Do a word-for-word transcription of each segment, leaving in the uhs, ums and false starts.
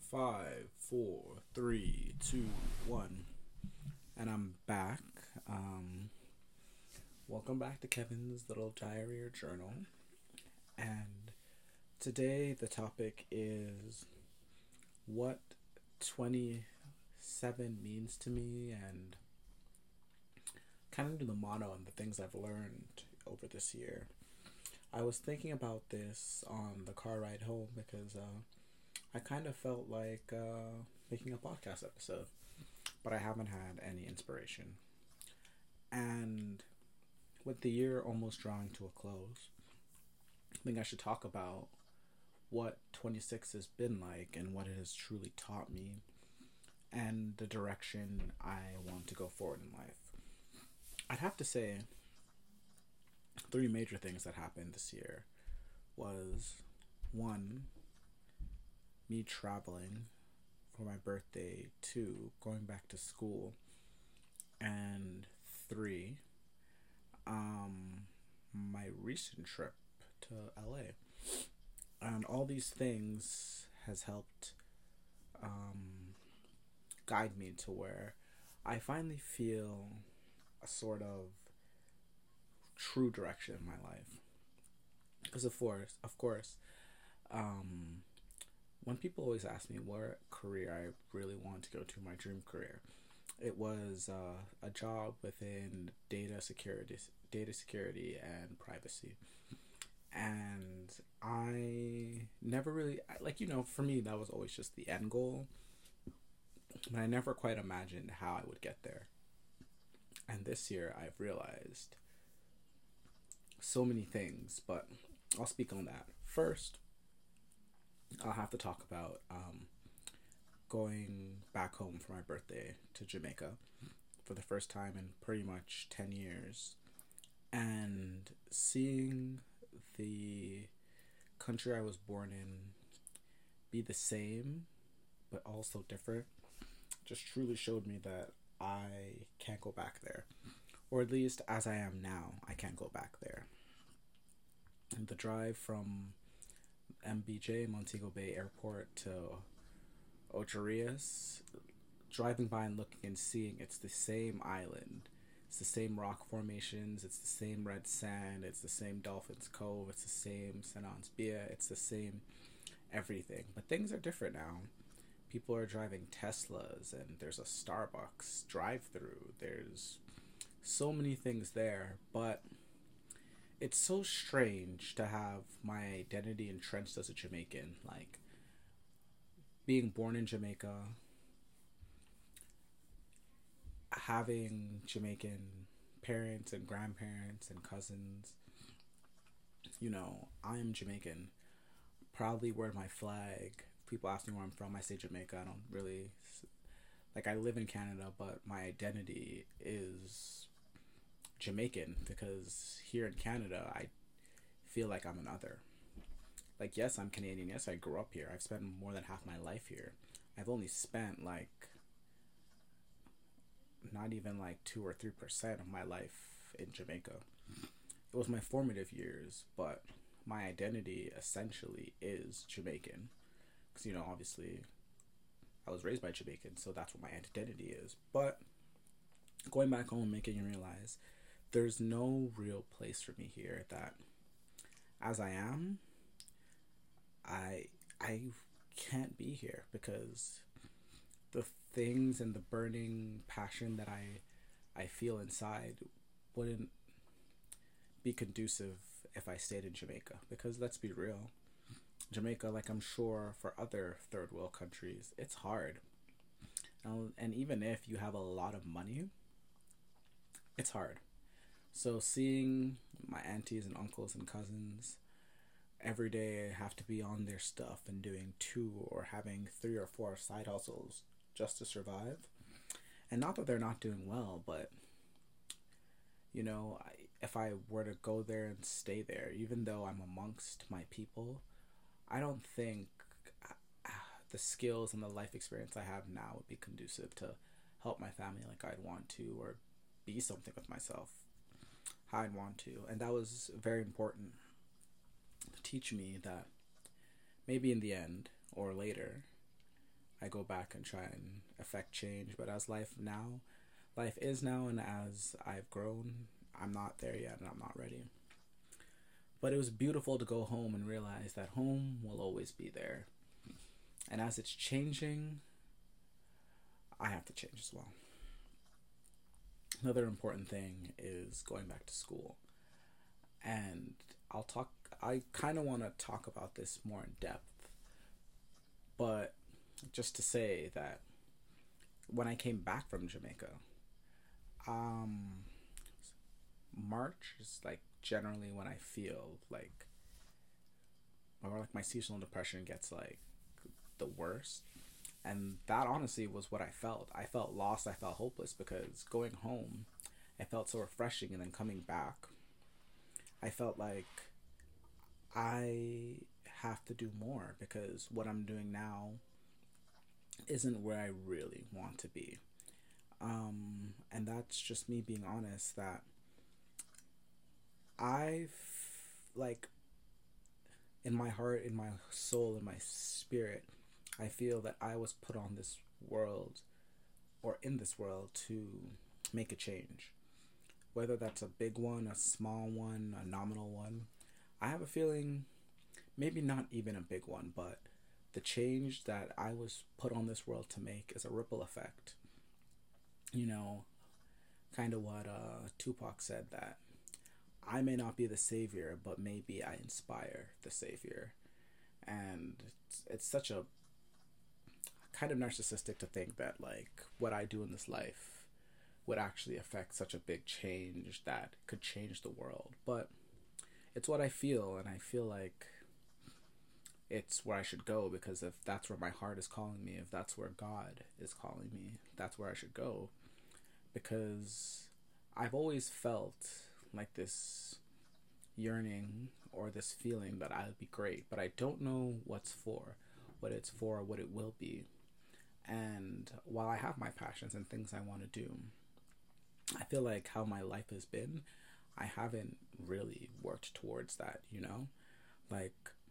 Five, four, three, two, one. And I'm back. Um, welcome back to Kevin's little diary or journal. And today the topic is what twenty-seven means to me and kind of the motto and the things I've learned over this year. I was thinking about this on the car ride home because uh, I kind of felt like uh, making a podcast episode, but I haven't had any inspiration. And with the year almost drawing to a close, I think I should talk about what twenty-six has been like and what it has truly taught me and the direction I want to go forward in life. I'd have to say three major things that happened this year was one, me traveling for my birthday, two, going back to school, and three, um, my recent trip to L A. And all these things has helped um, guide me to where I finally feel a sort of true direction in my life. Because of course, of course, um, when people always ask me what career I really want to go to, my dream career, it was uh, a job within data security, data security and privacy. And I never really, like, you know, for me, that was always just the end goal. But I never quite imagined how I would get there. And this year, I've realized so many things, but I'll speak on that. First, I'll have to talk about um, going back home for my birthday to Jamaica for the first time in pretty much ten years and seeing the country I was born in be the same but also different just truly showed me that I can't go back there. Or at least as I am now, I can't go back there. And the drive from M B J, Montego Bay Airport, to Ocho Rios, driving by and looking and seeing it's the same island. It's the same rock formations, it's the same red sand, it's the same Dolphins Cove, it's the same Saint Anne's Bia, it's the same everything. But things are different now. People are driving Teslas and there's a Starbucks drive-through. There's so many things there, but it's so strange to have my identity entrenched as a Jamaican. Like, being born in Jamaica, having Jamaican parents and grandparents and cousins. You know, I'm Jamaican. Proudly wear my flag. People ask me where I'm from, I say Jamaica. I don't really, like, I live in Canada, but my identity is Jamaican because here in Canada, I feel like I'm another. Like, yes, I'm Canadian. Yes, I grew up here. I've spent more than half my life here. I've only spent, like, not even, like, two or three percent of my life in Jamaica. It was my formative years, but my identity essentially is Jamaican. Because, you know, obviously, I was raised by Jamaicans, so that's what my identity is. But going back home, making you realize there's no real place for me here, that as I am, I I can't be here because the things and the burning passion that I I feel inside wouldn't be conducive if I stayed in Jamaica. Because let's be real, Jamaica, like I'm sure for other third world countries, it's hard. Um, and even if you have a lot of money, it's hard. So seeing my aunties and uncles and cousins every day have to be on their stuff and doing two or having three or four side hustles just to survive. And not that they're not doing well, but, you know, I, if I were to go there and stay there, even though I'm amongst my people, I don't think uh, the skills and the life experience I have now would be conducive to help my family like I'd want to, or be something with myself how I'd want to. And that was very important to teach me that maybe in the end or later, I go back and try and affect change. But as life now, life is now, and as I've grown, I'm not there yet, and I'm not ready. But it was beautiful to go home and realize that home will always be there. And as it's changing, I have to change as well. Another important thing is going back to school. And I'll talk, I kind of want to talk about this more in depth. But just to say that when I came back from Jamaica, um, March is like generally when I feel like, or like my seasonal depression gets like the worst. And that honestly was what I felt. I felt lost. I felt hopeless because going home, I felt so refreshing. And then coming back, I felt like I have to do more because what I'm doing now isn't where I really want to be. Um, and that's just me being honest that I've, like, in my heart, in my soul, in my spirit, I feel that I was put on this world, or in this world, to make a change. Whether that's a big one, a small one, a nominal one. I have a feeling, maybe not even a big one, but the change that I was put on this world to make is a ripple effect. You know, kind of what uh, Tupac said, that I may not be the savior, but maybe I inspire the savior. And it's, it's such a kind of narcissistic to think that like what I do in this life would actually affect such a big change that could change the world. But it's what I feel, and I feel like it's where I should go, because if that's where my heart is calling me, if that's where God is calling me, that's where I should go. Because I've always felt like this yearning or this feeling that I would be great, but I don't know what's for, what it's for, what it will be. And while I have my passions and things I want to do, I feel like how my life has been, I haven't really worked towards that, you know? Like,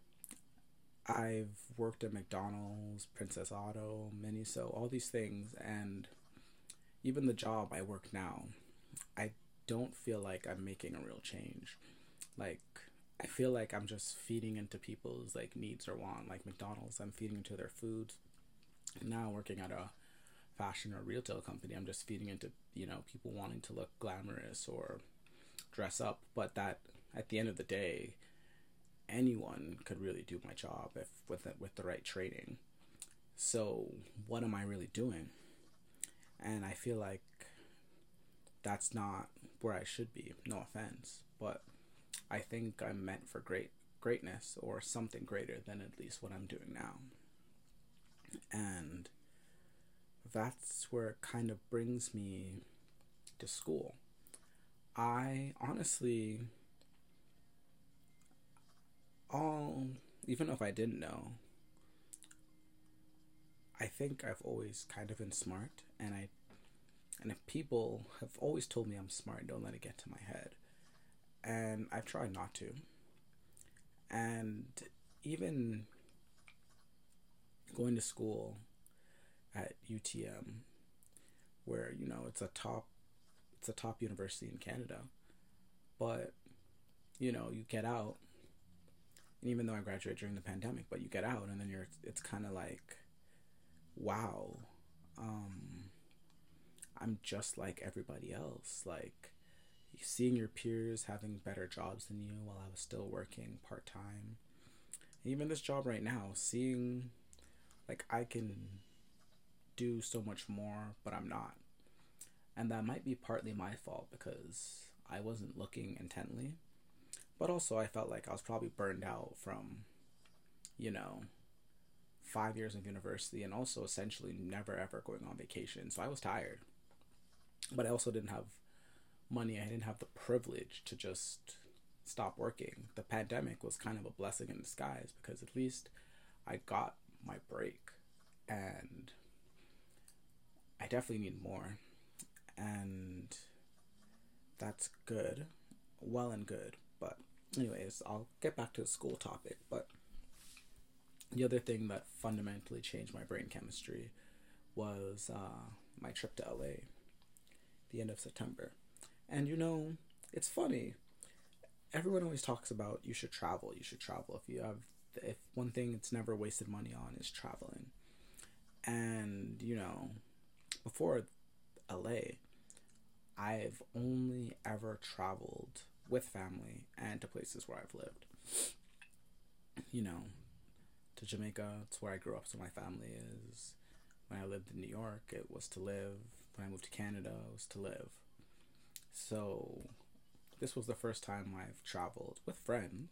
I've worked at McDonald's, Princess Auto, Miniso, all these things, and even the job I work now, I don't feel like I'm making a real change. Like, I feel like I'm just feeding into people's, like, needs or want. Like McDonald's, I'm feeding into their food. Now working at a fashion or retail company, I'm just feeding into, you know, people wanting to look glamorous or dress up. But that, at the end of the day, anyone could really do my job if with it, with the right training. So what am I really doing? And I feel like that's not where I should be. No offense, but I think I'm meant for great greatness, or something greater than at least what I'm doing now. And that's where it kind of brings me to school. I honestly, all, even if I didn't know, I think I've always kind of been smart, and I, and if people have always told me I'm smart, don't let it get to my head. And I've tried not to. And even going to school at U T M, where, you know, it's a top it's a top university in Canada, but, you know, you get out, and even though I graduated during the pandemic, but you get out, and then you're it's kind of like, wow, um I'm just like everybody else. Like, seeing your peers having better jobs than you while I was still working part-time. Even this job right now, seeing like I can do so much more, but I'm not. And that might be partly my fault because I wasn't looking intently. But also I felt like I was probably burned out from, you know, five years of university, and also essentially never ever going on vacation. So I was tired. But I also didn't have money. I didn't have the privilege to just stop working. The pandemic was kind of a blessing in disguise, because at least I got my break, and I definitely need more, and that's good, well and good. But anyways, I'll get back to the school topic. But The other thing that fundamentally changed my brain chemistry was uh, my trip to L A, the end of September. And you know, it's funny. Everyone always talks about you should travel, you should travel. If you have, if one thing it's never wasted money on is traveling. And, you know, before L A, I've only ever traveled with family and to places where I've lived. You know, to Jamaica, it's where I grew up, so my family is. When I lived in New York, it was to live. When I moved to Canada, it was to live. So, this was the first time I've traveled with friends,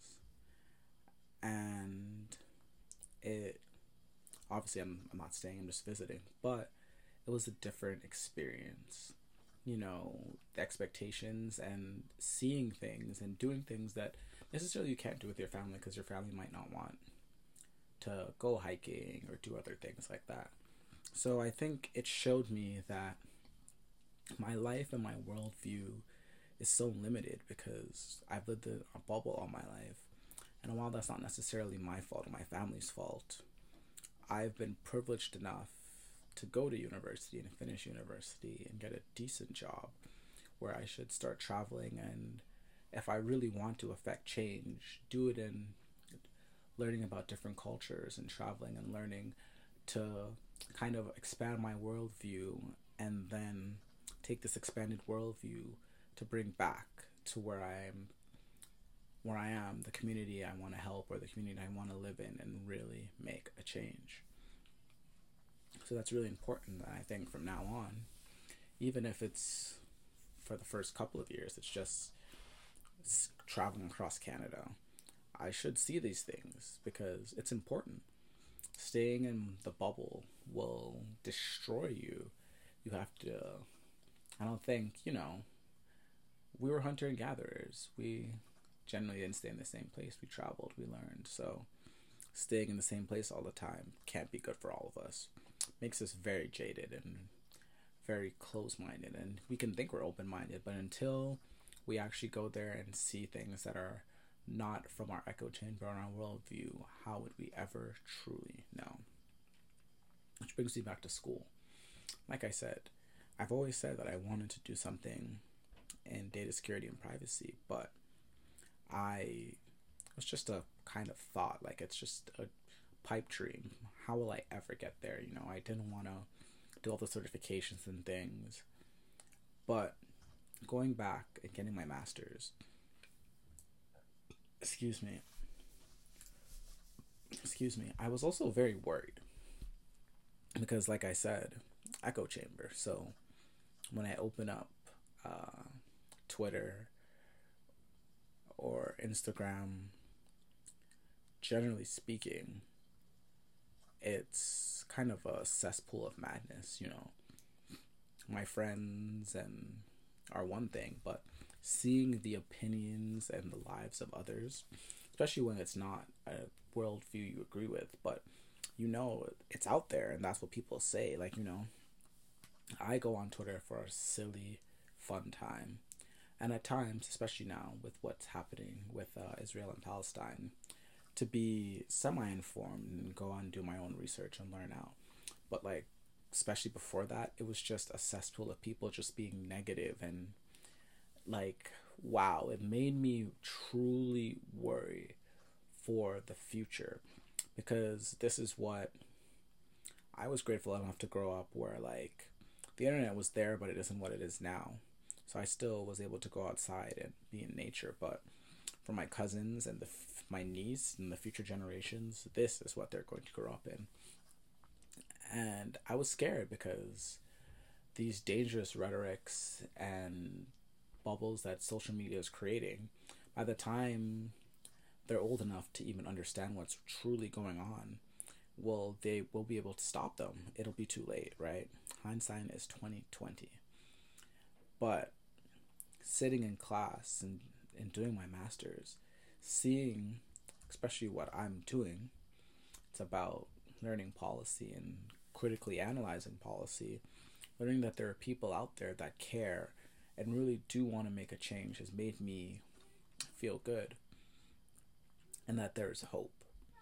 and it, obviously I'm, I'm not staying, I'm just visiting, but it was a different experience. You know, the expectations and seeing things and doing things that necessarily you can't do with your family because your family might not want to go hiking or do other things like that. So I think it showed me that my life and my worldview is so limited because I've lived in a bubble all my life. And while that's not necessarily my fault or my family's fault, I've been privileged enough to go to university and finish university and get a decent job where I should start traveling, and if I really want to affect change, do it in learning about different cultures and traveling and learning to kind of expand my worldview, and then take this expanded worldview to bring back to where I'm where I am, the community I want to help or the community I want to live in, and really make a change. So that's really important, that I think from now on, even if it's for the first couple of years, it's just it's traveling across Canada, I should see these things because it's important. Staying in the bubble will destroy you. You have to, I don't think, you know, we were hunter and gatherers. We generally didn't stay in the same place. We traveled, we learned. So staying in the same place all the time can't be good for all of us. Makes us very jaded and very close-minded, and we can think we're open-minded, but until we actually go there and see things that are not from our echo chamber or our worldview, how would we ever truly know? Which brings me back to school. Like I said, I've always said that I wanted to do something in data security and privacy, but I it was just a kind of thought, like it's just a pipe dream. How will I ever get there? You know, I didn't want to do all the certifications and things, but going back and getting my master's, excuse me, excuse me, I was also very worried because, like I said, echo chamber. So when I open up uh, Twitter or Instagram, generally speaking, it's kind of a cesspool of madness, you know. My friends and are one thing, but seeing the opinions and the lives of others, especially when it's not a worldview you agree with, but you know it's out there and that's what people say. Like, you know, I go on Twitter for a silly, fun time. And at times, especially now with what's happening with uh, Israel and Palestine, to be semi-informed and go on and do my own research and learn out. But like, especially before that, it was just a cesspool of people just being negative, and like, wow, it made me truly worry for the future, because this is what I was grateful enough to grow up where, like, the internet was there, but it isn't what it is now. So I still was able to go outside and be in nature, but for my cousins and the my niece and the future generations, this is what they're going to grow up in. And I was scared because these dangerous rhetorics and bubbles that social media is creating, by the time they're old enough to even understand what's truly going on, well, they will be able to stop them. It'll be too late, right? Hindsight is twenty twenty. But sitting in class and, and doing my master's, seeing, especially what I'm doing, it's about learning policy and critically analyzing policy, learning that there are people out there that care and really do want to make a change has made me feel good, and that there is hope.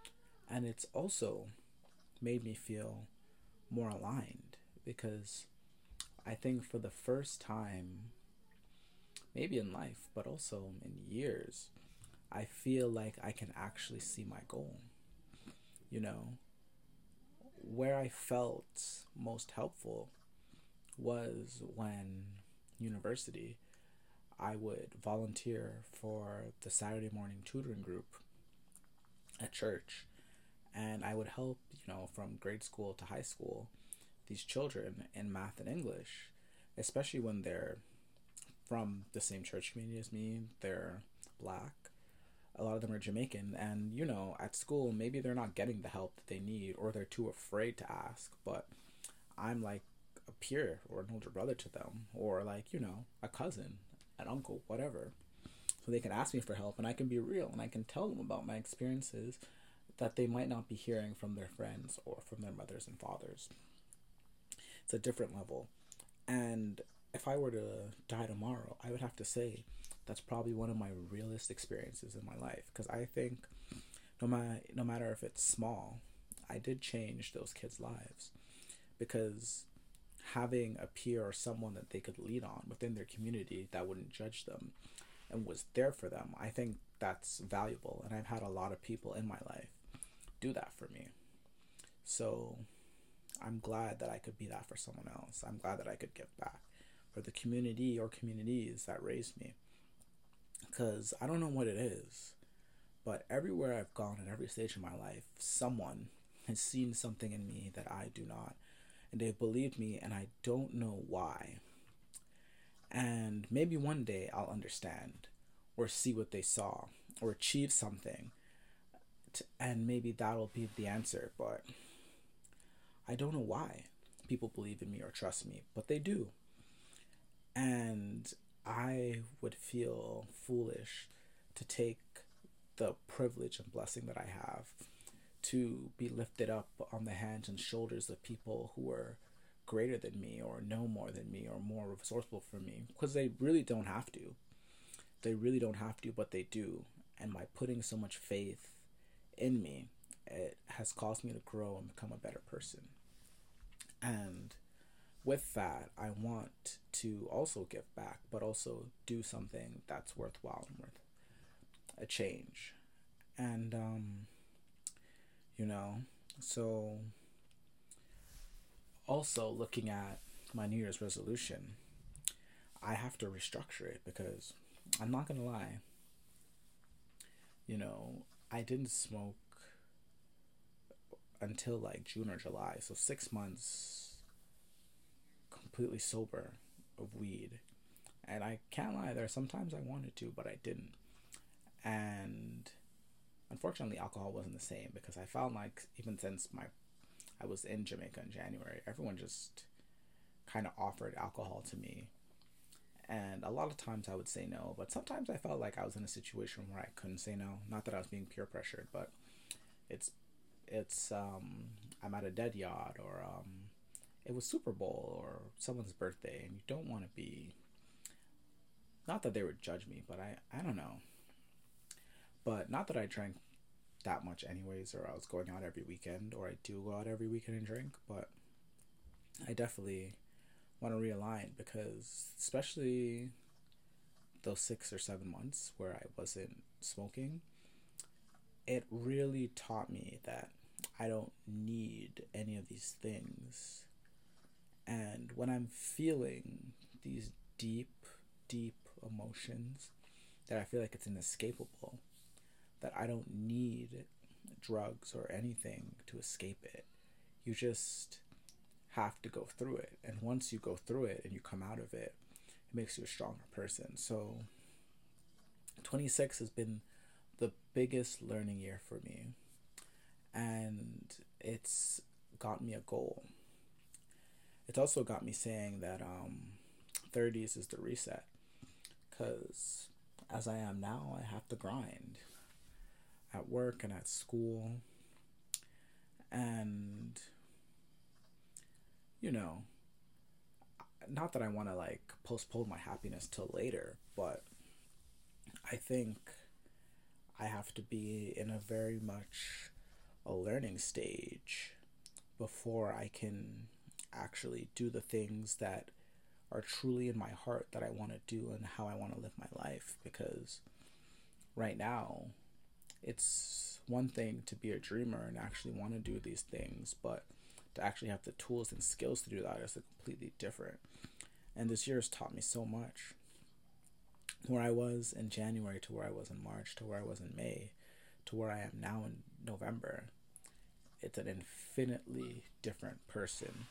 And it's also made me feel more aligned because I think for the first time, maybe in life, but also in years, I feel like I can actually see my goal. You know, where I felt most helpful was when university I would volunteer for the Saturday morning tutoring group at church, and I would help, you know, from grade school to high school, these children in math and English, especially when they're from the same church community as me, they're black, a lot of them are Jamaican, and you know, at school, maybe they're not getting the help that they need or they're too afraid to ask, but I'm like a peer or an older brother to them, or like, you know, a cousin, an uncle, whatever. So they can ask me for help and I can be real and I can tell them about my experiences that they might not be hearing from their friends or from their mothers and fathers. It's a different level. And if I were to die tomorrow, I would have to say that's probably one of my realest experiences in my life, because I think no matter no matter if it's small, I did change those kids' lives, because having a peer or someone that they could lean on within their community that wouldn't judge them and was there for them, I think that's valuable. And I've had a lot of people in my life do that for me. So I'm glad that I could be that for someone else. I'm glad that I could give back for the community or communities that raised me. Because I don't know what it is, but everywhere I've gone in every stage of my life, someone has seen something in me that I do not. And they've believed me, and I don't know why. And maybe one day I'll understand or see what they saw or achieve something. To, and maybe that'll be the answer. But I don't know why people believe in me or trust me, but they do. And I would feel foolish to take the privilege and blessing that I have to be lifted up on the hands and shoulders of people who are greater than me or know more than me or more resourceful for me, because they really don't have to. They really don't have to, but they do. And by putting so much faith in me, it has caused me to grow and become a better person. And with that, I want to also give back, but also do something that's worthwhile and worth a change. And, um, you know, so also looking at my New Year's resolution, I have to restructure it, because I'm not going to lie, you know, I didn't smoke until like June or July, so six months completely sober of weed. And I can't lie, there are sometimes I wanted to, but I didn't. And unfortunately, alcohol wasn't the same, because I found like even since my I was in Jamaica in January, everyone just kind of offered alcohol to me. And a lot of times I would say no, but sometimes I felt like I was in a situation where I couldn't say no. Not that I was being peer pressured, but it's it's um I'm at a dead yacht, or um it was Super Bowl or someone's birthday, and you don't want to be, not that they would judge me, but I I don't know. But not that I drank that much anyways, or I was going out every weekend, or I do go out every weekend and drink, but I definitely want to realign, because especially those six or seven months where I wasn't smoking, it really taught me that I don't need any of these things. And when I'm feeling these deep, deep emotions that I feel like it's inescapable, that I don't need drugs or anything to escape it. You just have to go through it. And once you go through it and you come out of it, it makes you a stronger person. So twenty-six has been the biggest learning year for me. And it's got me a goal. It's also got me saying that um, thirties is the reset. Because as I am now, I have to grind at work and at school. And, you know, not that I want to like postpone my happiness till later, but I think I have to be in a very much a learning stage before I can actually do the things that are truly in my heart that I want to do and how I want to live my life. Because right now, it's one thing to be a dreamer and actually want to do these things, but to actually have the tools and skills to do that is completely different. And this year has taught me so much. Where I was in January to where I was in March to where I was in May to where I am now in November, it's an infinitely different person.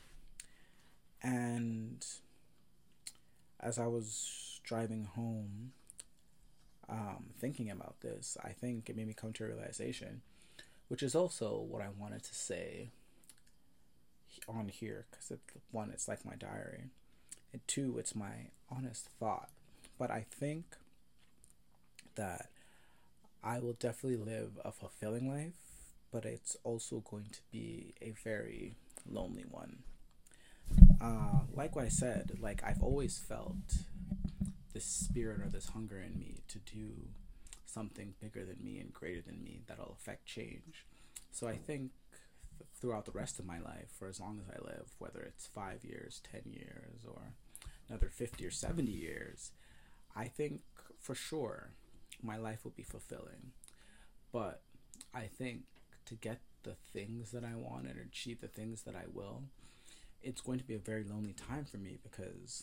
And as I was driving home, um, thinking about this, I think it made me come to a realization, which is also what I wanted to say on here, because it's one, it's like my diary, and two, it's my honest thought. But I think that I will definitely live a fulfilling life, but it's also going to be a very lonely one. Uh, like what I said, like I've always felt this spirit or this hunger in me to do something bigger than me and greater than me that'll affect change. So I think th- throughout the rest of my life, for as long as I live, whether it's five years, ten years, or another fifty or seventy years, I think for sure my life will be fulfilling. But I think to get the things that I want and achieve the things that I will, it's going to be a very lonely time for me because,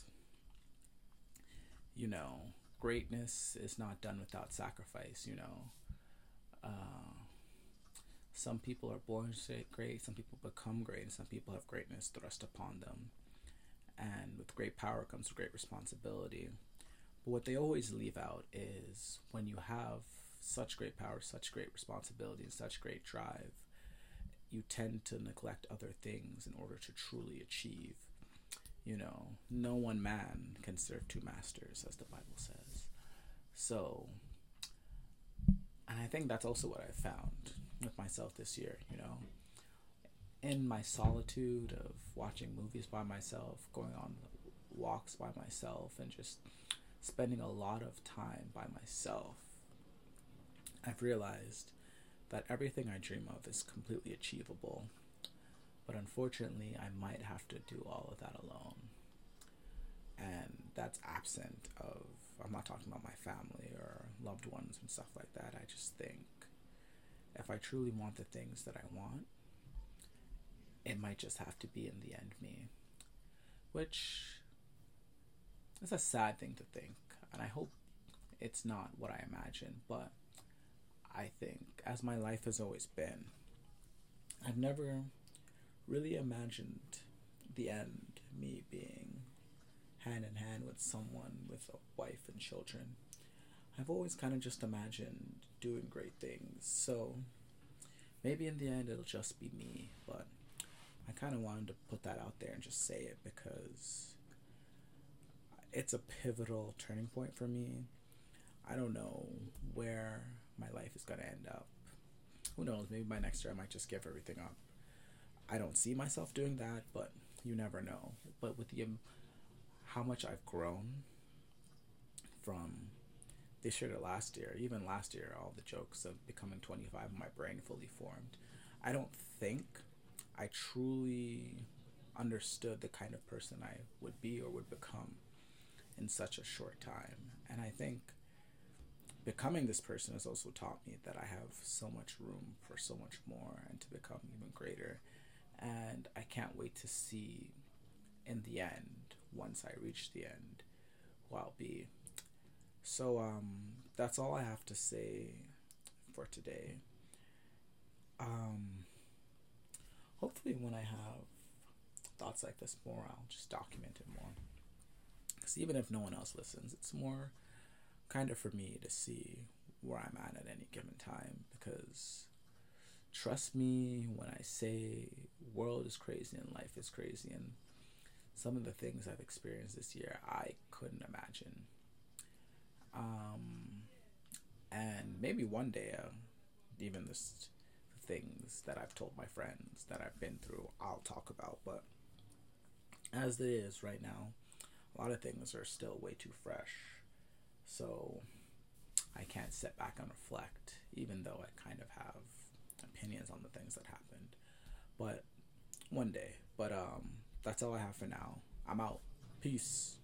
you know, greatness is not done without sacrifice, you know. Uh, some people are born great, some people become great, and some people have greatness thrust upon them. And with great power comes great responsibility. But what they always leave out is when you have such great power, such great responsibility, and such great drive, you tend to neglect other things in order to truly achieve. You know, no one man can serve two masters, as the Bible says. So, and I think that's also what I found with myself this year, you know. In my solitude of watching movies by myself, going on walks by myself, and just spending a lot of time by myself, I've realized that everything I dream of is completely achievable. But unfortunately, I might have to do all of that alone. And that's absent of, I'm not talking about my family or loved ones and stuff like that. I just think if I truly want the things that I want, it might just have to be in the end me. Which is a sad thing to think. And I hope it's not what I imagine. But I think, as my life has always been, I've never really imagined the end me being hand in hand with someone with a wife and children. I've always kind of just imagined doing great things. So maybe in the end it'll just be me, but I kind of wanted to put that out there and just say it because it's a pivotal turning point for me. I don't know where my life is going to end up. Who knows? Maybe by next year I might just give everything up. I don't see myself doing that, but you never know. But with the um, how much I've grown from this year to last year, even last year, all the jokes of becoming twenty-five, my brain fully formed. I don't think I truly understood the kind of person I would be or would become in such a short time. And I think becoming this person has also taught me that I have so much room for so much more and to become even greater. And I can't wait to see in the end, once I reach the end, who I'll be. So um, that's all I have to say for today. Um, hopefully when I have thoughts like this more, I'll just document it more. Because even if no one else listens, it's more kind of for me to see where I'm at at any given time. Because trust me when I say world is crazy and life is crazy, and some of the things I've experienced this year I couldn't imagine. Um, and maybe one day, uh, even the things that I've told my friends that I've been through, I'll talk about. But as it is right now, a lot of things are still way too fresh. So I can't sit back and reflect, even though I kind of have a opinions on the things that happened. But one day. But um, that's all I have for now. I'm out. Peace.